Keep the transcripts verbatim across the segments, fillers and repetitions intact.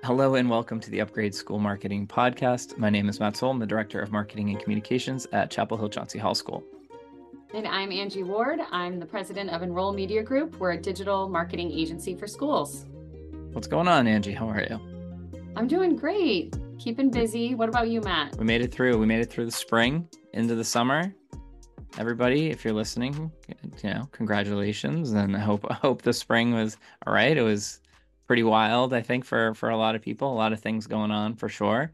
Hello and welcome to the Upgrade School Marketing Podcast. My name is Matt Soul. I'm the Director of Marketing and Communications at Chapel Hill Chauncey Hall School. And I'm Angie Ward. I'm the president of Enroll Media Group. We're a digital marketing agency for schools. What's going on, Angie? How are you? I'm doing great. Keeping busy. What about you, Matt? We made it through. We made it through the spring, into the summer. Everybody, if you're listening, you know, congratulations. And I hope I hope the spring was all right. It was pretty wild, I think, for for a lot of people. A lot of things going on for sure.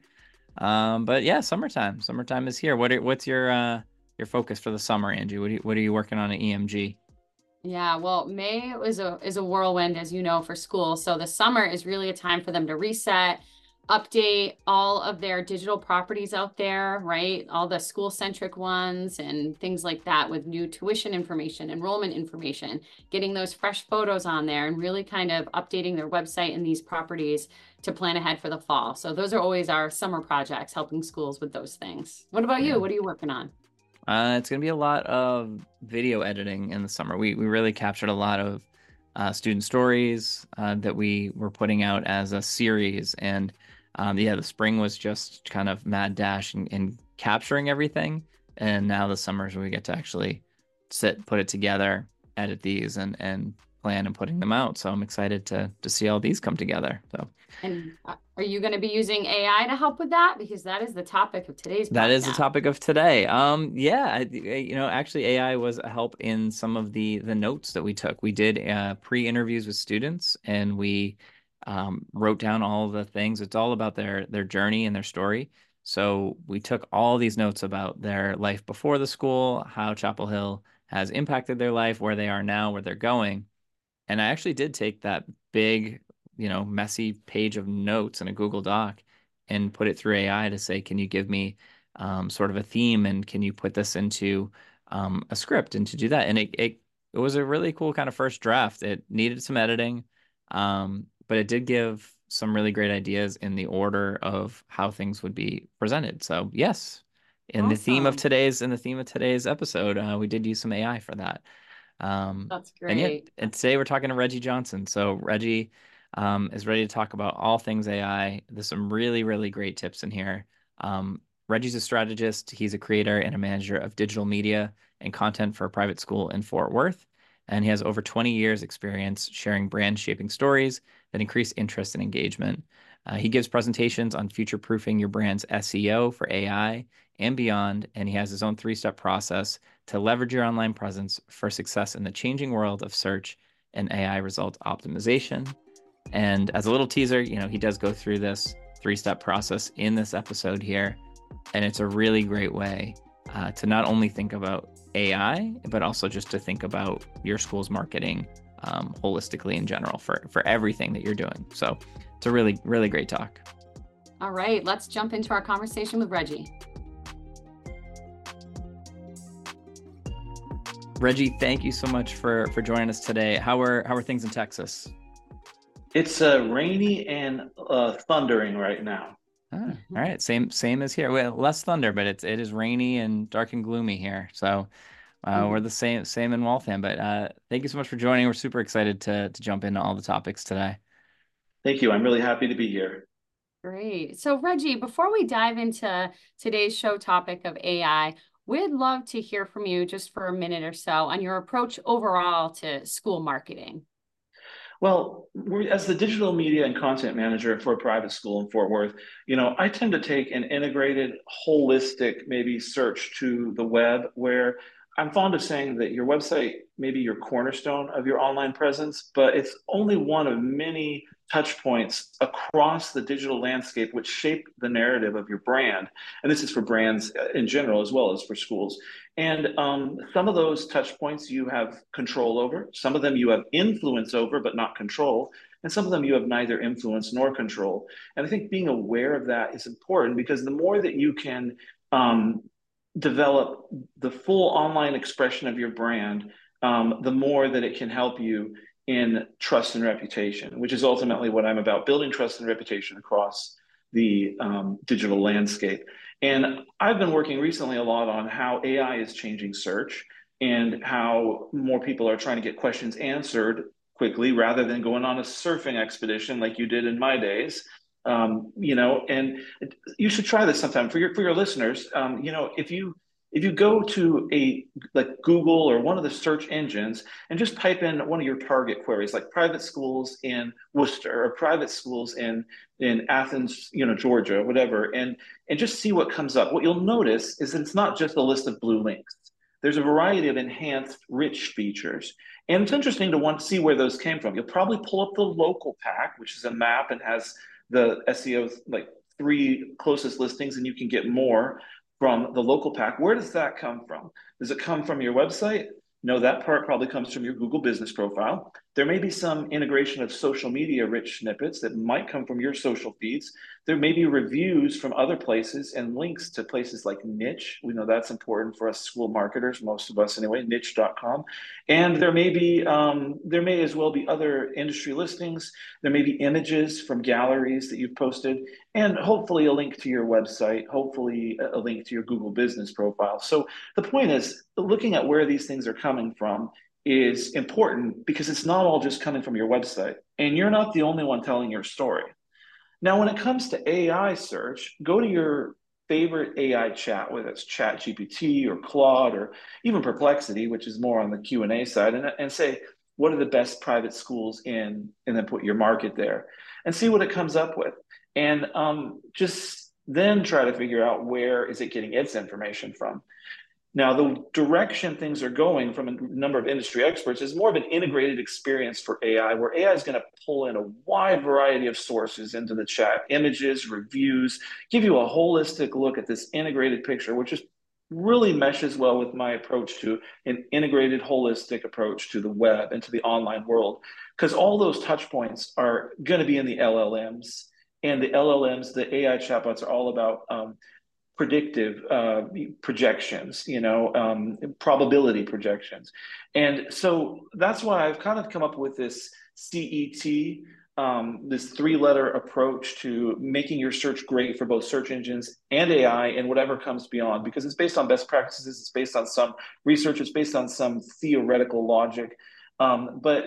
Um, but yeah, summertime. Summertime is here. What are, what's your uh your focus for the summer, Angie? What are you, what are you working on at E M G? Yeah, well, May is a is a whirlwind, as you know, for school. So the summer is really a time for them to reset, update all of their digital properties out there, right? All the school-centric ones and things like that with new tuition information, enrollment information, getting those fresh photos on there and really kind of updating their website and these properties to plan ahead for the fall. So those are always our summer projects, helping schools with those things. What about Yeah. you? What are you working on? Uh, it's going to be a lot of video editing in the summer. We we really captured a lot of uh, student stories uh, that we were putting out as a series, and um, yeah, the spring was just kind of mad dash and, and capturing everything, and now the summers we get to actually sit, put it together, edit these, and and plan and putting them out. So I'm excited to to see all these come together. So. And uh, are you going to be using A I to help with that? Because that is the topic of today's That is the podcast. topic of today. Um, yeah, I, you know, actually, A I was a help in some of the the notes that we took. We did uh, pre-interviews with students, and we um, wrote down all the things. It's all about their their journey and their story. So we took all these notes about their life before the school, how Chapel Hill has impacted their life, where they are now, where they're going. And I actually did take that big, you know, messy page of notes in a Google Doc and put it through A I to say, can you give me um, sort of a theme and can you put this into um, a script and to do that? And it, it it was a really cool kind of first draft. It needed some editing, um, but it did give some really great ideas in the order of how things would be presented. So yes, in the theme of Awesome. today's in the theme of today's episode, uh, we did use some A I for that. Um, That's and yet, great. and today we're talking to Reggie Johnson. So Reggie um, is ready to talk about all things A I. There's some really, really great tips in here. Um, Reggie's a strategist. He's a creator and a manager of digital media and content for a private school in Fort Worth. And he has over twenty years experience sharing brand shaping stories that increase interest and engagement. Uh, he gives presentations on future-proofing your brand's S E O for A I and beyond, and he has his own three-step process to leverage your online presence for success in the changing world of search and A I result optimization. And as a little teaser, you know, he does go through this three-step process in this episode here, and it's a really great way uh, to not only think about A I, but also just to think about your school's marketing um, holistically in general for for everything that you're doing. So it's a really, really great talk. All right, let's jump into our conversation with Reggie. Reggie, thank you so much for for joining us today. How are how are things in Texas? It's uh, rainy and uh, thundering right now. Ah, all right, same same as here. Well, less thunder, but it's it is rainy and dark and gloomy here. So uh, we're the same same in Waltham. But uh, thank you so much for joining. We're super excited to to jump into all the topics today. Thank you. I'm really happy to be here. Great. So, Reggie, before we dive into today's show topic of A I, we'd love to hear from you just for a minute or so on your approach overall to school marketing. Well, we're, as the digital media and content manager for a private school in Fort Worth, you know, I tend to take an integrated, holistic, maybe search to the web where I'm fond of saying that your website may be your cornerstone of your online presence, but it's only one of many touch points across the digital landscape which shape the narrative of your brand. And this is for brands in general as well as for schools. And um, some of those touch points you have control over, some of them you have influence over, but not control. And some of them you have neither influence nor control. And I think being aware of that is important because the more that you can um, develop the full online expression of your brand, um, the more that it can help you in trust and reputation, which is ultimately what I'm about, building trust and reputation across the um, digital landscape. And I've been working recently a lot on how A I is changing search and how more people are trying to get questions answered quickly rather than going on a surfing expedition like you did in my days. Um, you know, and you should try this sometime for your for your listeners. Um, you know, if you if you go to a like Google or one of the search engines and just type in one of your target queries, like private schools in Worcester or private schools in in Athens, you know, Georgia, whatever, and and just see what comes up. What you'll notice is that it's not just a list of blue links. There's a variety of enhanced, rich features. And it's interesting to want to see where those came from. You'll probably pull up the local pack, which is a map and has the S E O like three closest listings, and you can get more from the local pack. Where does that come from? Does it come from your website? No, that part probably comes from your Google business profile. There may be some integration of social media rich snippets that might come from your social feeds. There may be reviews from other places and links to places like Niche. We know that's important for us school marketers, most of us anyway, niche dot com. And there may be, um, there may as well be other industry listings. There may be images from galleries that you've posted, and hopefully a link to your website, hopefully a link to your Google business profile. So the point is, looking at where these things are coming from is important because it's not all just coming from your website. And you're not the only one telling your story. Now, when it comes to A I search, go to your favorite A I chat, whether it's ChatGPT or Claude or even Perplexity, which is more on the Q and A side, and, and say, what are the best private schools in, and then put your market there and see what it comes up with. And um, just then try to figure out where is it getting its information from. Now, the direction things are going from a number of industry experts is more of an integrated experience for A I, where A I is going to pull in a wide variety of sources into the chat, images, reviews, give you a holistic look at this integrated picture, which is really meshes well with my approach to an integrated, holistic approach to the web and to the online world, because all those touch points are going to be in the L L Ms. And the L L Ms, the A I chatbots are all about um, predictive uh, projections, you know, um, probability projections. And so that's why I've kind of come up with this C E T, um, this three letter approach to making your search great for both search engines and A I and whatever comes beyond, because it's based on best practices, it's based on some research, it's based on some theoretical logic. Um, but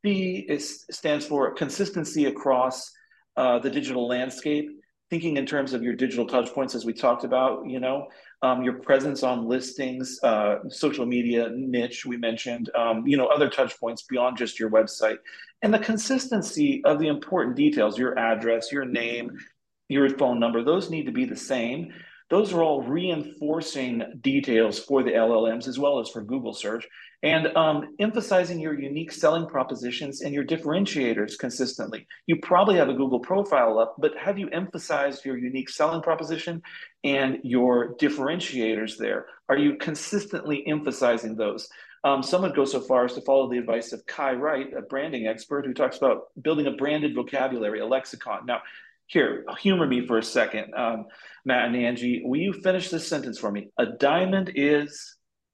C is, stands for consistency across uh, the digital landscape, thinking in terms of your digital touch points, as we talked about, you know, um, your presence on listings, uh, social media, niche, we mentioned, um, you know, other touch points beyond just your website, and the consistency of the important details, your address, your name, your phone number, those need to be the same. Those are all reinforcing details for the L L Ms as well as for Google search, and um, emphasizing your unique selling propositions and your differentiators consistently. You probably have a Google profile up, but have you emphasized your unique selling proposition and your differentiators there? Are you consistently emphasizing those? Um, some would go so far as to follow the advice of Kai Wright, a branding expert, who talks about building a branded vocabulary, a lexicon. Now, here, humor me for a second, um, Matt and Angie. Will you finish this sentence for me? A diamond is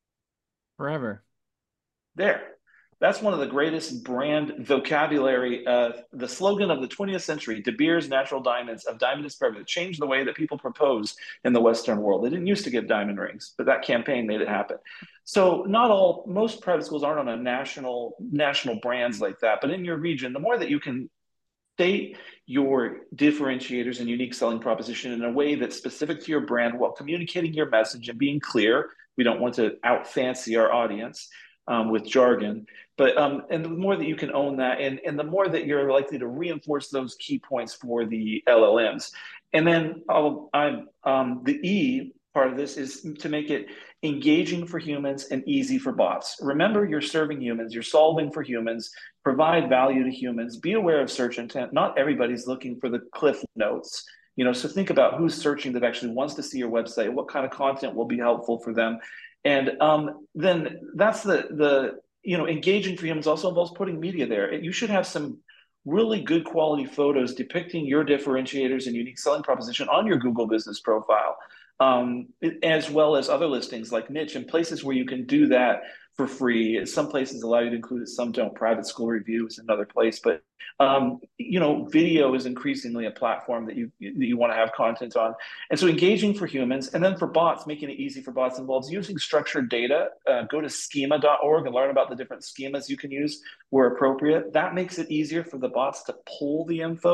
Forever. there. That's one of the greatest brand vocabulary. Uh, the slogan of the twentieth century, De Beers Natural Diamonds, of Diamond is Forever, that changed the way that people propose in the Western world. They didn't used to give diamond rings, but that campaign made it happen. So not all, most private schools aren't on a national, national brands like that, but in your region, the more that you can state your differentiators and unique selling proposition in a way that's specific to your brand while communicating your message and being clear. We don't want to out fancy our audience um, with jargon, but um, and the more that you can own that, and, and the more that you're likely to reinforce those key points for the L L Ms. And then I'll, I'm um, the E part of this is to make it engaging for humans and easy for bots. Remember, you're serving humans, you're solving for humans, provide value to humans, be aware of search intent. Not everybody's looking for the cliff notes. You know, so think about who's searching that actually wants to see your website, what kind of content will be helpful for them. And um, then that's the, the, you know, engaging for humans also involves putting media there. You should have some really good quality photos depicting your differentiators and unique selling proposition on your Google business profile, um, as well as other listings like Niche and places where you can do that for free. Some places allow you to include it, some don't. Private School Review is another place, but um, you know, video is increasingly a platform that you that you want to have content on. And so engaging for humans, and then for bots, making it easy for bots involves using structured data. Uh, go to schema dot org and learn about the different schemas you can use where appropriate. That makes it easier for the bots to pull the info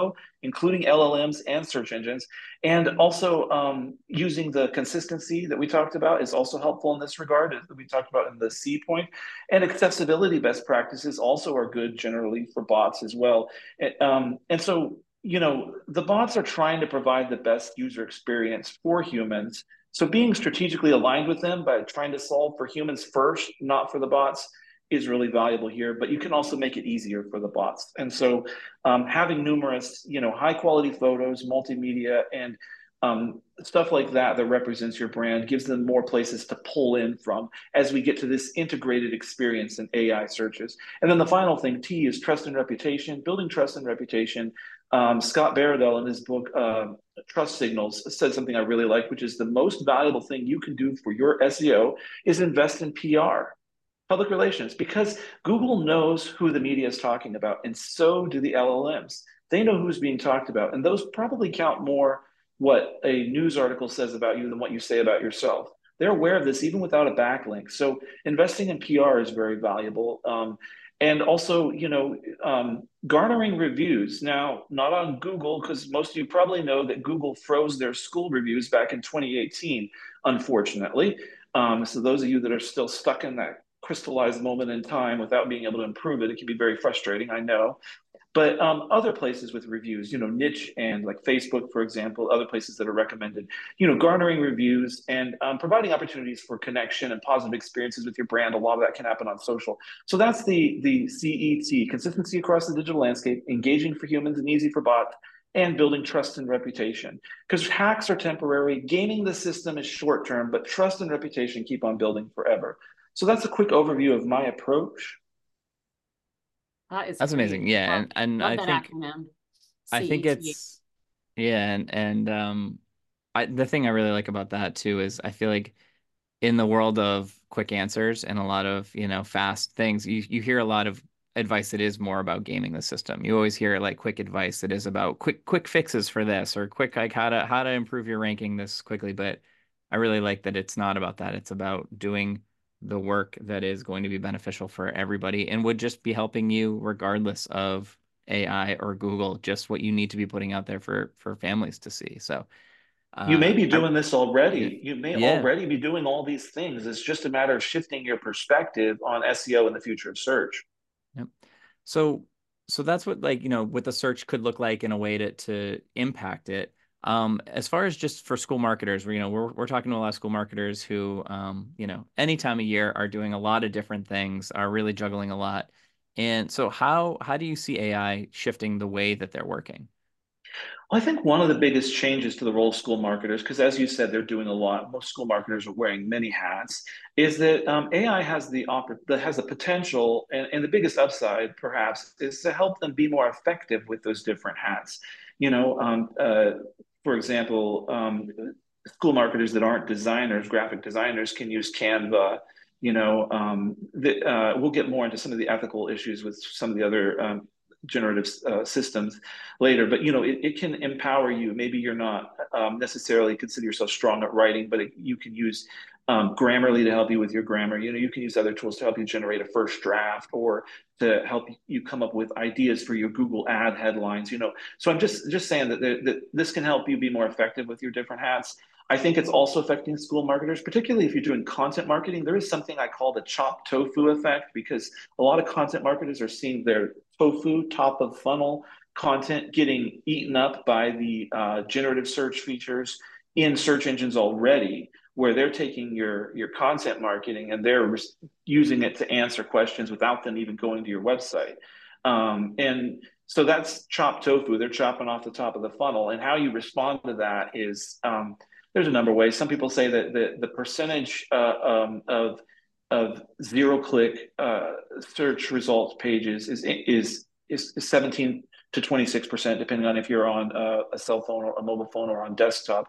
including L L Ms and search engines. And also um, using the consistency that we talked about is also helpful in this regard, as we talked about in the C point. And accessibility best practices also are good generally for bots as well. And, um, and so, you know, the bots are trying to provide the best user experience for humans. So being strategically aligned with them by trying to solve for humans first, not for the bots, is really valuable here, but you can also make it easier for the bots. And so um, having numerous, you know, high quality photos, multimedia, and um, stuff like that that represents your brand gives them more places to pull in from as we get to this integrated experience in A I searches. And then the final thing, T, is trust and reputation, building trust and reputation. Um, Scott Baradell in his book, uh, Trust Signals, said something I really like, which is the most valuable thing you can do for your S E O is invest in P R, public relations, because Google knows who the media is talking about, and so do the L L Ms. They know who's being talked about, and those probably count more what a news article says about you than what you say about yourself. They're aware of this even without a backlink. So investing in P R is very valuable. Um, and also, you know, um, garnering reviews. Now, not on Google, because most of you probably know that Google froze their school reviews back in twenty eighteen, unfortunately. Um, so those of you that are still stuck in that crystallized moment in time without being able to improve it, it can be very frustrating, I know. But um, other places with reviews, you know, niche and like Facebook, for example, other places that are recommended, you know, garnering reviews and um, providing opportunities for connection and positive experiences with your brand. A lot of that can happen on social. So that's the the C E T, consistency across the digital landscape, engaging for humans and easy for bots, and building trust and reputation. Because hacks are temporary, gaming the system is short term, but trust and reputation keep on building forever. So that's a quick overview of my approach. That is That's great. amazing. Yeah, Love, and and love I that think acronym. I think C E T. it's yeah, and and um I the thing I really like about that too is I feel like in the world of quick answers and a lot of, you know, fast things, you you hear a lot of advice that is more about gaming the system. You always hear like quick advice that is about quick quick fixes for this or quick like how to how to improve your ranking this quickly, but I really like that it's not about that. It's about doing the work that is going to be beneficial for everybody and would just be helping you regardless of A I or Google, just what you need to be putting out there for for families to see. So, You may uh, be I doing this yeah. already. You may Yeah. already be doing all these things. It's just a matter of shifting your perspective on S E O in the future of search. Yep. So so that's what like, you know, what the search could look like in a way to to impact it. Um, as far as just for school marketers, we you know, we're we're talking to a lot of school marketers who um, you know, any time of year are doing a lot of different things, are really juggling a lot. And so how how do you see A I shifting the way that they're working? Well, I think one of the biggest changes to the role of school marketers, because as you said, they're doing a lot. Most school marketers are wearing many hats. Is that um, A I has the oppor- that has the potential, and, and the biggest upside, perhaps, is to help them be more effective with those different hats. You know, um, uh, for example, um, school marketers that aren't designers, graphic designers, can use Canva. You know, um, the, uh, we'll get more into some of the ethical issues with some of the other um, generative uh, systems later, but you know it, it can empower you. Maybe you're not um, necessarily consider yourself strong at writing, but it, you can use um, Grammarly to help you with your grammar. You know, you can use other tools to help you generate a first draft or to help you come up with ideas for your Google ad headlines. You know, so I'm just just saying that, the, that this can help you be more effective with your different hats. I think it's also affecting school marketers, particularly if you're doing content marketing. There is something I call the chop tofu effect, because a lot of content marketers are seeing their tofu, top of funnel content getting eaten up by the uh, generative search features in search engines already, where they're taking your your content marketing and they're using it to answer questions without them even going to your website. Um, and so that's chopped tofu. They're chopping off the top of the funnel. And how you respond to that is um, there's a number of ways. Some people say that the, the percentage uh, um, of of zero click uh, search results pages is is is seventeen to twenty-six percent, depending on if you're on a, a cell phone or a mobile phone or on desktop.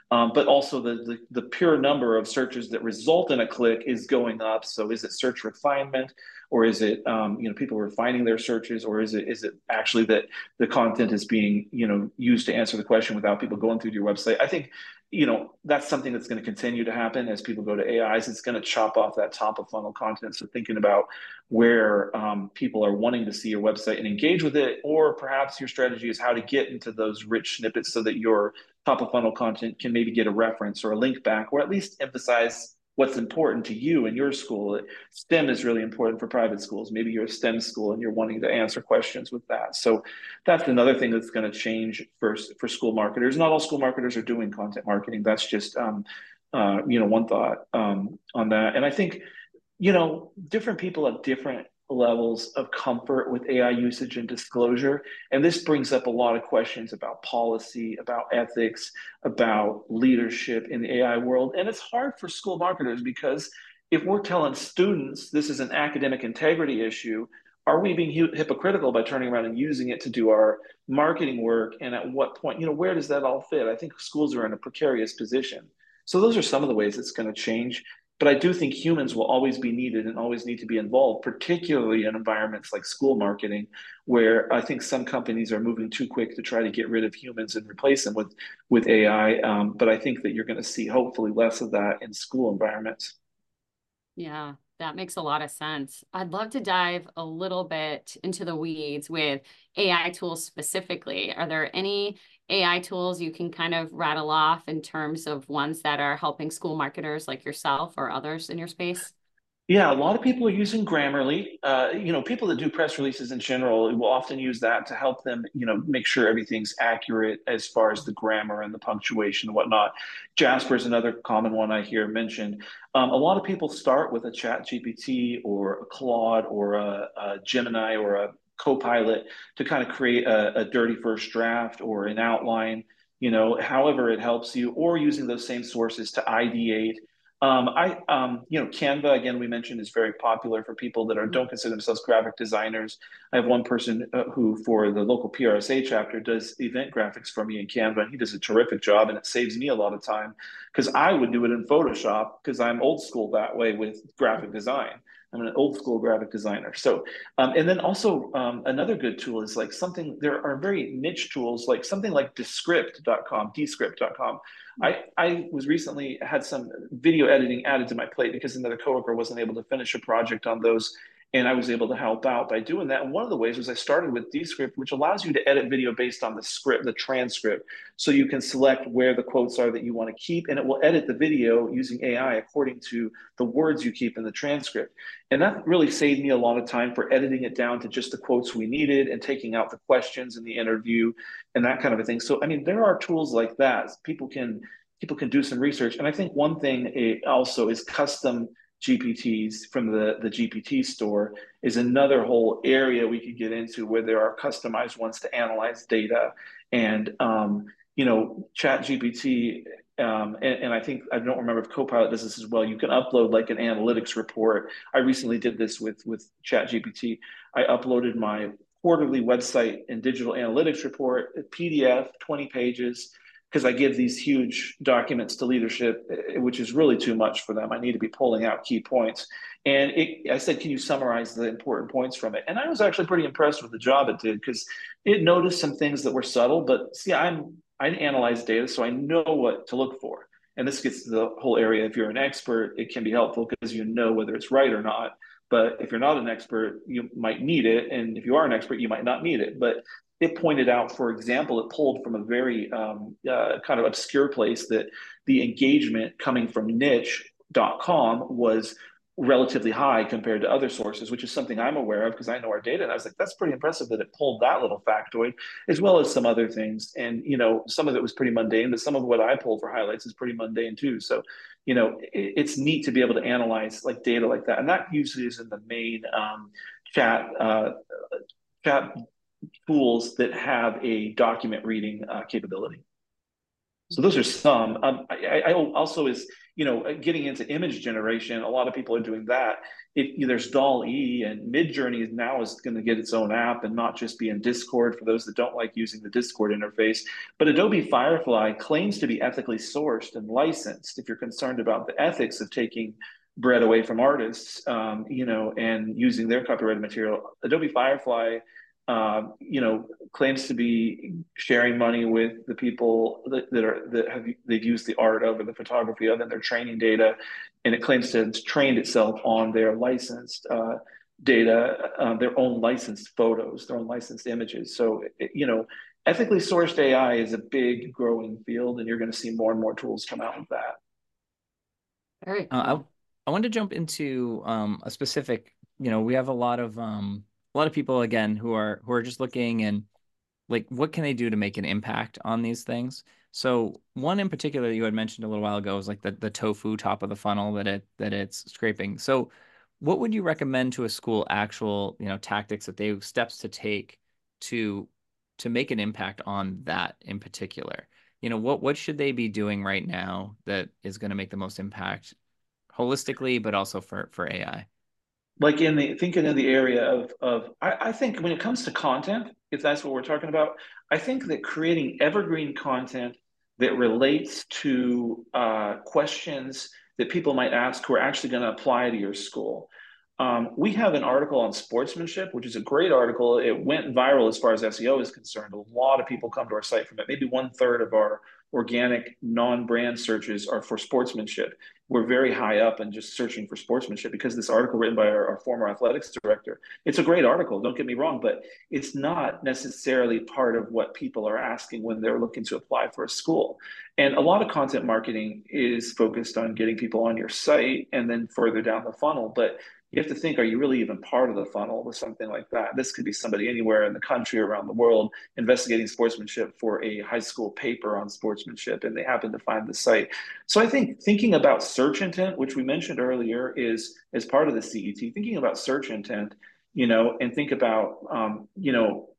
Um, but also the, the the pure number of searches that result in a click is going up. So is it search refinement, or is it um, you know people refining their searches, or is it is it actually that the content is being you know used to answer the question without people going through to your website? I think you know that's something that's going to continue to happen as people go to A Is. It's going to chop off that top of funnel content. So thinking about where um, people are wanting to see your website and engage with it, or perhaps your strategy is how to get into those rich snippets so that your top of funnel content can maybe get a reference or a link back, or at least emphasize what's important to you in your school. STEM is really important for private schools. Maybe you're a STEM school and you're wanting to answer questions with that. So that's another thing that's going to change for, for school marketers. Not all school marketers are doing content marketing. That's just um, uh, you know one thought um, on that. And I think you know, different people have different levels of comfort with A I usage and disclosure. And this brings up a lot of questions about policy, about ethics, about leadership in the A I world. And it's hard for school marketers because if we're telling students this is an academic integrity issue, are we being hypocritical by turning around and using it to do our marketing work? And at what point, you know, where does that all fit? I think schools are in a precarious position. So those are some of the ways it's going to change. But I do think humans will always be needed and always need to be involved, particularly in environments like school marketing, where I think some companies are moving too quick to try to get rid of humans and replace them with, with A I. Um, but I think that you're going to see hopefully less of that in school environments. Yeah, that makes a lot of sense. I'd love to dive a little bit into the weeds with A I tools specifically. Are there any A I tools you can kind of rattle off in terms of ones that are helping school marketers like yourself or others in your space? Yeah, a lot of people are using Grammarly. Uh, you know, people that do press releases in general will often use that to help them, you know, make sure everything's accurate as far as the grammar and the punctuation and whatnot. Jasper is another common one I hear mentioned. Um, a lot of people start with a Chat G P T or a Claude or a, a Gemini or a Copilot to kind of create a, a dirty first draft or an outline, you know, however it helps you, or using those same sources to ideate. Um, I, um, you know, Canva, again, we mentioned is very popular for people that are don't consider themselves graphic designers. I have one person uh, who, for the local P R S A chapter, does event graphics for me in Canva, and he does a terrific job, and it saves me a lot of time because I would do it in Photoshop because I'm old school that way with graphic design. I'm an old school graphic designer. So, um, and then also um, another good tool is like something, there are very niche tools, like something like Descript dot com, Descript dot com. I, I was recently had some video editing added to my plate because another coworker wasn't able to finish a project on those. And I was able to help out by doing that. And one of the ways was I started with Descript, which allows you to edit video based on the script, the transcript. So you can select where the quotes are that you want to keep, and it will edit the video using A I according to the words you keep in the transcript. And that really saved me a lot of time for editing it down to just the quotes we needed and taking out the questions in the interview and that kind of a thing. So, I mean, there are tools like that. People can people can do some research. And I think one thing also is custom G P Ts from the, the G P T store is another whole area we could get into where there are customized ones to analyze data. And, um, you know, Chat G P T, um, and, and I think, I don't remember if Copilot does this as well. You can upload like an analytics report. I recently did this with, with Chat G P T. I uploaded my quarterly website and digital analytics report, P D F, twenty pages, because I give these huge documents to leadership, which is really too much for them. I need to be pulling out key points. And it, I said, can you summarize the important points from it? And I was actually pretty impressed with the job it did because it noticed some things that were subtle, but see, I'm, I analyze data, so I know what to look for. And this gets to the whole area. If you're an expert, it can be helpful because you know whether it's right or not. But if you're not an expert, you might need it. And if you are an expert, you might not need it. But it pointed out, for example, it pulled from a very um, uh, kind of obscure place that the engagement coming from niche dot com was relatively high compared to other sources, which is something I'm aware of because I know our data. And I was like, that's pretty impressive that it pulled that little factoid, as well as some other things. And, you know, some of it was pretty mundane, but some of what I pulled for highlights is pretty mundane too. So, you know, it, it's neat to be able to analyze like data like that. And that usually is in the main um, chat, uh, chat tools that have a document reading uh, capability. So those are some. Um, I, I also is, you know, getting into image generation. A lot of people are doing that. If there's DALL-E and Midjourney now is going to get its own app and not just be in Discord for those that don't like using the Discord interface. But Adobe Firefly claims to be ethically sourced and licensed. If you're concerned about the ethics of taking bread away from artists, um, you know, and using their copyrighted material, Adobe Firefly uh, you know, claims to be sharing money with the people that, that are that have they've used the art of or the photography of and their training data, and it claims to have trained itself on their licensed uh, data, uh, their own licensed photos, their own licensed images. So, it, you know, ethically sourced A I is a big growing field, and you're going to see more and more tools come out with that. Very Uh, cool. I I wanted to jump into um, a specific, you know, we have a lot of um, a lot of people again who are who are just looking and like what can they do to make an impact on these things. So one in particular you had mentioned a little while ago is like the the tofu top of the funnel that it that it's scraping. So what would you recommend to a school actual, you know, tactics that they steps to take to to make an impact on that in particular? You know, what what should they be doing right now that is going to make the most impact holistically, but also for for A I? Like in the thinking in the area of of I, I think when it comes to content, if that's what we're talking about, I think that creating evergreen content that relates to uh, questions that people might ask who are actually going to apply to your school. Um, we have an article on sportsmanship, which is a great article. It went viral as far as S E O is concerned. A lot of people come to our site from it. Maybe one third of our organic non-brand searches are for sportsmanship. We're very high up and just searching for sportsmanship because this article written by our, our former athletics director, it's a great article, don't get me wrong, but it's not necessarily part of what people are asking when they're looking to apply for a school. And a lot of content marketing is focused on getting people on your site and then further down the funnel. But you have to think, are you really even part of the funnel with something like that? This could be somebody anywhere in the country, around the world, investigating sportsmanship for a high school paper on sportsmanship, and they happen to find the site. So I think thinking about search intent, which we mentioned earlier, is as part of the C E T, thinking about search intent, you know, and think about, um, you know,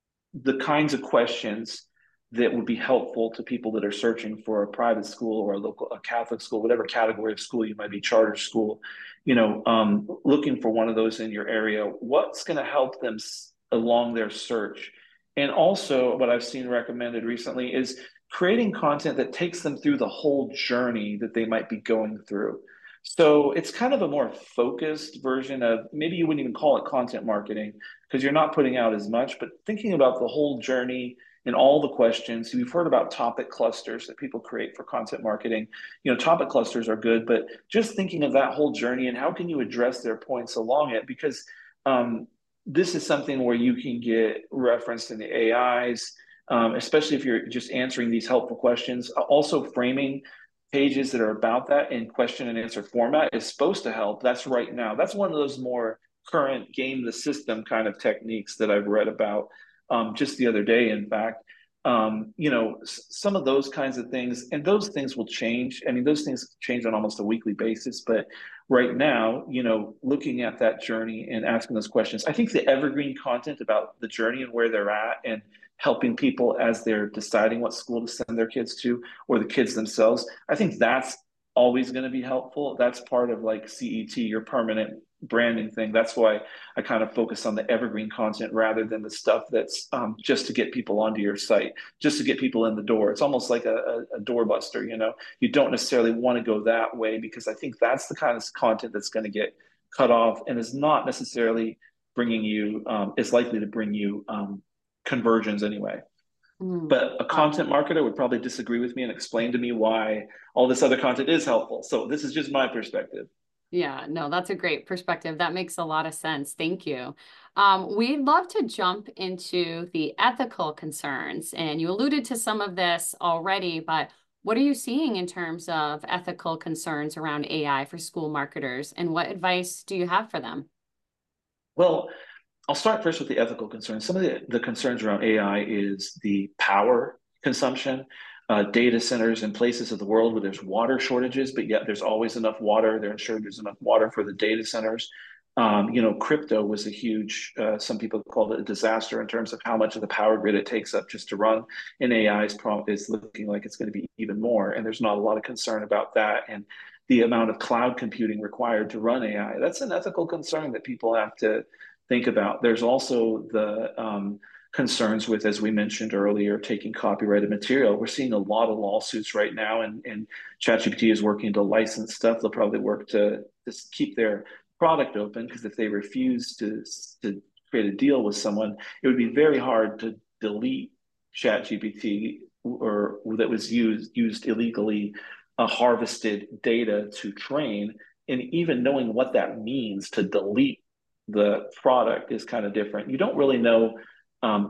the kinds of questions that would be helpful to people that are searching for a private school or a local, a Catholic school, whatever category of school you might be, charter school, you know, um, looking for one of those in your area. What's going to help them along their search? And also, what I've seen recommended recently is creating content that takes them through the whole journey that they might be going through. So it's kind of a more focused version of, maybe you wouldn't even call it content marketing because you're not putting out as much, but thinking about the whole journey and all the questions. We've heard about topic clusters that people create for content marketing. You know, topic clusters are good, but just thinking of that whole journey and how can you address their points along it? Because um, this is something where you can get referenced in the A Is, um, especially if you're just answering these helpful questions. Also, framing pages that are about that in question and answer format is supposed to help. That's right now. That's one of those more current game the system kind of techniques that I've read about um, just the other day, in fact. Um, you know, some of those kinds of things, and those things will change. I mean, those things change on almost a weekly basis. But right now, you know, looking at that journey and asking those questions, I think the evergreen content about the journey and where they're at and helping people as they're deciding what school to send their kids to or the kids themselves, I think that's always going to be helpful. That's part of like C E T, your permanent branding thing. That's why I kind of focus on the evergreen content rather than the stuff that's um, just to get people onto your site, just to get people in the door. It's almost like a, a, a doorbuster, you know. You don't necessarily want to go that way because I think that's the kind of content that's going to get cut off and is not necessarily bringing you, um, is likely to bring you um, conversions anyway. Mm, But a wow. content marketer would probably disagree with me and explain to me why all this other content is helpful. So this is just my perspective. Yeah, no, that's a great perspective. That makes a lot of sense. Thank you. Um, we'd love to jump into the ethical concerns, and you alluded to some of this already, but what are you seeing in terms of ethical concerns around A I for school marketers, and what advice do you have for them? Well, I'll start first with the ethical concerns. Some of the, the concerns around A I is the power consumption. Uh, data centers in places of the world where there's water shortages, but yet there's always enough water. They're ensured there's enough water for the data centers. Um, you know, crypto was a huge, uh, some people called it a disaster in terms of how much of the power grid it takes up just to run. And A I is, probably, is looking like it's going to be even more. And there's not a lot of concern about that. And the amount of cloud computing required to run A I, that's an ethical concern that people have to think about. There's also the um, concerns with, as we mentioned earlier, taking copyrighted material. We're seeing a lot of lawsuits right now, and, and ChatGPT is working to license stuff. They'll probably work to just keep their product open, because if they refuse to to create a deal with someone, it would be very hard to delete ChatGPT or that was used used illegally, uh, harvested data to train. And even knowing what that means to delete the product is kind of different. You don't really know um,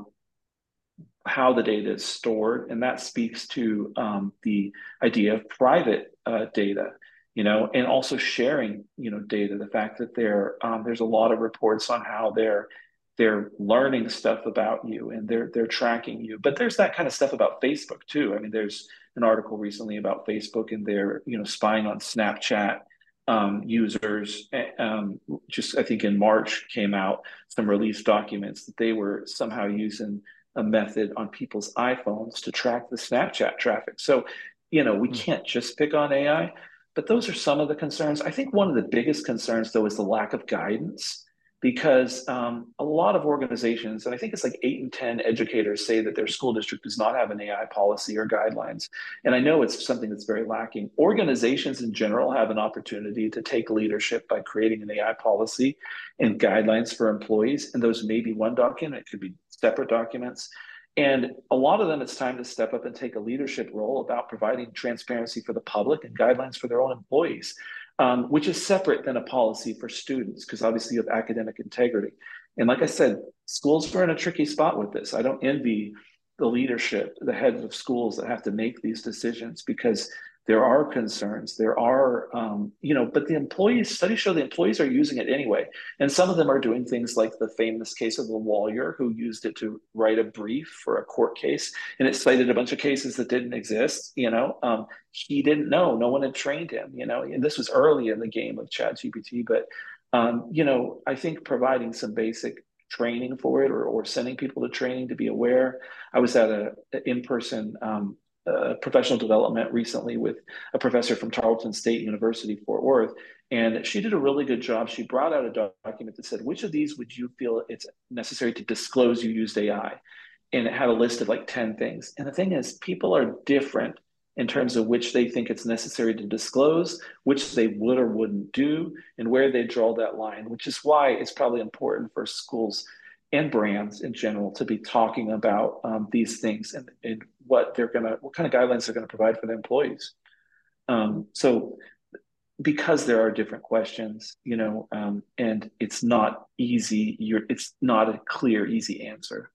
how the data is stored, and that speaks to um, the idea of private uh, data, you know, and also sharing, you know, data. The fact that there um, there's a lot of reports on how they're they're learning stuff about you, and they're they're tracking you. But there's that kind of stuff about Facebook too. I mean, there's an article recently about Facebook, and they're, you know, spying on Snapchat um, users. Um, just I think in March came out some released documents that they were somehow using a method on people's iPhones to track the Snapchat traffic. So, you know, we can't just pick on A I, but those are some of the concerns. I think one of the biggest concerns, though, is the lack of guidance, because um, a lot of organizations, and I think it's like eight in ten educators, say that their school district does not have an A I policy or guidelines. And I know it's something that's very lacking. Organizations in general have an opportunity to take leadership by creating an A I policy and guidelines for employees. And those may be one document, it could be separate documents. And a lot of them, it's time to step up and take a leadership role about providing transparency for the public and guidelines for their own employees, um, which is separate than a policy for students, because obviously you have academic integrity. And like I said, schools are in a tricky spot with this. I don't envy the leadership, the heads of schools that have to make these decisions, because there are concerns. There are, um, you know, but the employees, studies show the employees are using it anyway. And some of them are doing things like the famous case of the lawyer who used it to write a brief for a court case. And it cited a bunch of cases that didn't exist. You know, um, he didn't know. No one had trained him, you know, and this was early in the game of ChatGPT. But, um, you know, I think providing some basic training for it, or, or sending people to training to be aware. I was at a, a in-person um, uh, professional development recently with a professor from Tarleton State University, Fort Worth, and she did a really good job. She brought out a document that said, which of these would you feel it's necessary to disclose you used A I? And it had a list of like ten things. And the thing is, people are different in terms of which they think it's necessary to disclose, which they would or wouldn't do, and where they draw that line, which is why it's probably important for schools and brands in general to be talking about um, these things, and, and what they're gonna, what kind of guidelines they're gonna provide for their employees. Um, so because there are different questions, you know, um, and it's not easy, you're, it's not a clear, easy answer.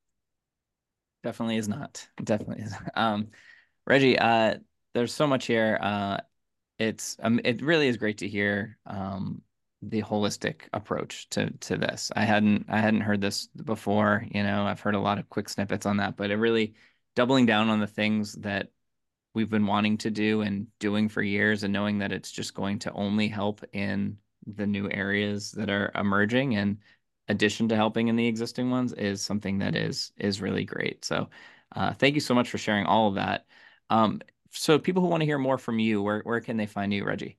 Definitely is not. Definitely is. Um, Reggie, uh, there's so much here. Uh, it's um, it really is great to hear um, the holistic approach to to this. I hadn't I hadn't heard this before. You know, I've heard a lot of quick snippets on that, but it really doubling down on the things that we've been wanting to do and doing for years, and knowing that it's just going to only help in the new areas that are emerging, in addition to helping in the existing ones, is something that is is really great. So, uh, thank you so much for sharing all of that. Um, so people who want to hear more from you, where where can they find you, Reggie?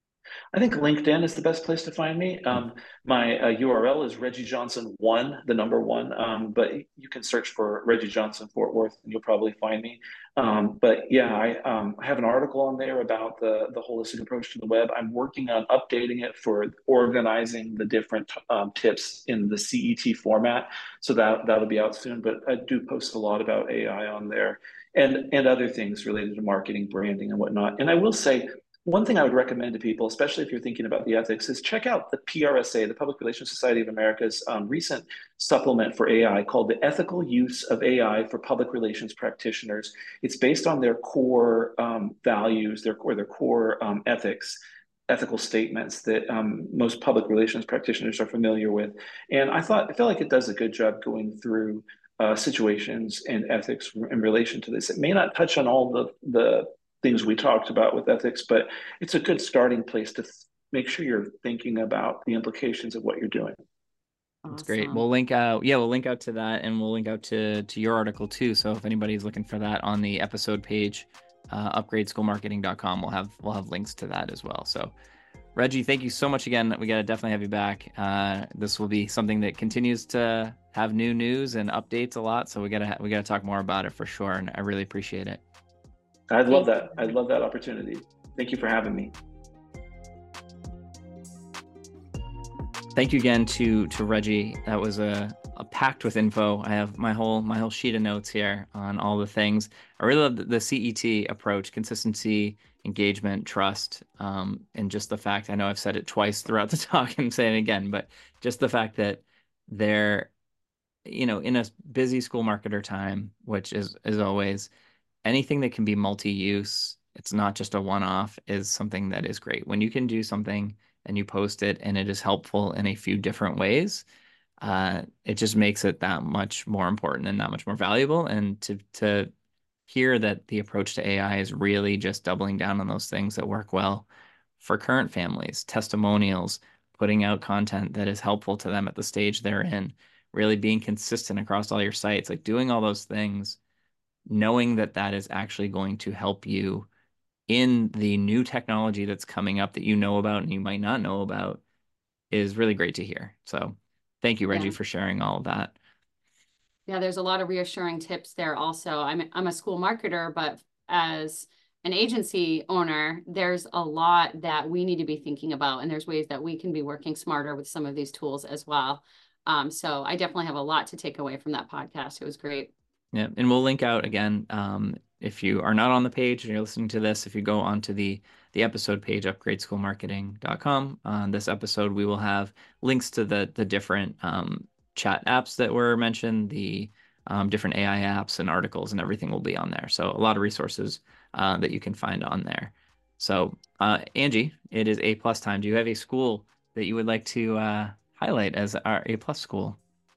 I think LinkedIn is the best place to find me. Um, my uh, U R L is Reggie Johnson one, the number one. Um, but you can search for Reggie Johnson Fort Worth, and you'll probably find me. Um, but yeah, I, um, I have an article on there about the the holistic approach to the web. I'm working on updating it for organizing the different um, tips in the C E T format, so that that'll be out soon. But I do post a lot about A I on there, and and other things related to marketing, branding, and whatnot. And I will say, one thing I would recommend to people, especially if you're thinking about the ethics, is check out the P R S A, the Public Relations Society of America's um, recent supplement for A I called The Ethical Use of A I for Public Relations Practitioners. It's based on their core um, values, their, or their core um, ethics, ethical statements that um, most public relations practitioners are familiar with. And I thought, I feel like it does a good job going through uh, situations and ethics in relation to this. It may not touch on all the, the things we talked about with ethics, but it's a good starting place to make sure you're thinking about the implications of what you're doing. That's great. Awesome. We'll link out, yeah, we'll link out to that, and we'll link out to to your article too. So if anybody's looking for that on the episode page, uh, upgrade school marketing dot com, we'll have we'll have links to that as well. So Reggie, thank you so much again. We got to definitely have you back. Uh, this will be something that continues to have new news and updates a lot. So we gotta we gotta talk more about it for sure. And I really appreciate it. I'd love that. I'd love that opportunity. Thank you for having me. Thank you again to to Reggie. That was a, a packed with info. I have my whole my whole sheet of notes here on all the things. I really love the, the C E T approach: consistency, engagement, trust, um, and just the fact. I know I've said it twice throughout the talk and saying it again, but just the fact that they're, you know, in a busy school marketer time, which is is always anything that can be multi-use. It's not just a one-off, is something that is great. When you can do something and you post it and it is helpful in a few different ways, uh, it just makes it that much more important and that much more valuable. And to to hear that the approach to A I is really just doubling down on those things that work well for current families, testimonials, putting out content that is helpful to them at the stage they're in, really being consistent across all your sites, like doing all those things, knowing that that is actually going to help you in the new technology that's coming up that you know about and you might not know about is really great to hear. So thank you, Reggie, Yeah. for sharing all of that. Yeah, there's a lot of reassuring tips there also. I'm I'm a school marketer, but as an agency owner, there's a lot that we need to be thinking about, and there's ways that we can be working smarter with some of these tools as well. Um, so I definitely have a lot to take away from that podcast. It was great. Yeah, and we'll link out again. Um, if you are not on the page and you're listening to this, if you go onto the the episode page, upgrade school marketing dot com, on this episode, we will have links to the the different um, chat apps that were mentioned, the um, different A I apps and articles, and everything will be on there. So a lot of resources uh, that you can find on there. So uh, Angie, it is A plus time. Do you have a school that you would like to uh, highlight as our A plus school?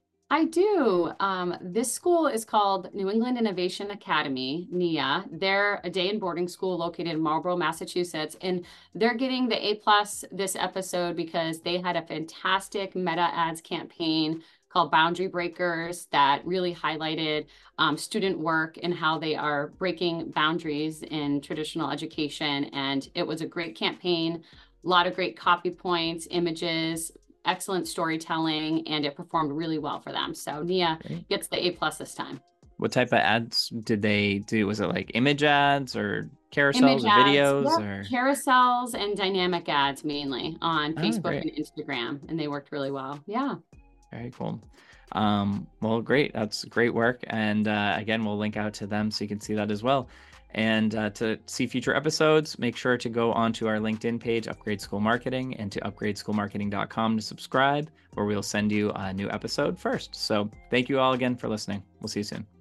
I do. Um, this school is called New England Innovation Academy, N I A. They're a day and boarding school located in Marlborough, Massachusetts, and they're getting the A plus this episode because they had a fantastic meta ads campaign called Boundary Breakers that really highlighted um, student work and how they are breaking boundaries in traditional education. And it was a great campaign, a lot of great copy points, images, excellent storytelling, and it performed really well for them. So N I A Great. gets the A plus this time. What type of ads did they do? Was it like image ads or carousels Image or ads, videos yep, or? carousels and dynamic ads mainly on Oh, Facebook great. and Instagram, and they worked really well. Yeah. Very cool. Um, well, great. That's great work. And uh, again, we'll link out to them so you can see that as well. And uh, to see future episodes, make sure to go onto our LinkedIn page, Upgrade School Marketing, and to upgrade school marketing dot com to subscribe, where we'll send you a new episode first. So thank you all again for listening. We'll see you soon.